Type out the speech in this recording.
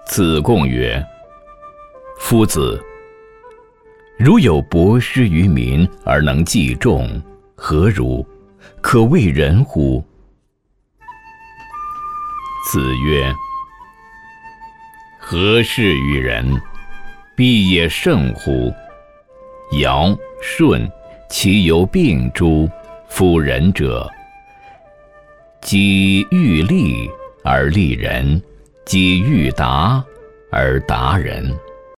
子贡曰：夫子，如有博施于民而能济众，何如？可谓仁乎？子曰：何事于人？必也甚乎！尧、舜，其犹病诸？夫仁者，己欲立而立人，己欲达而达人。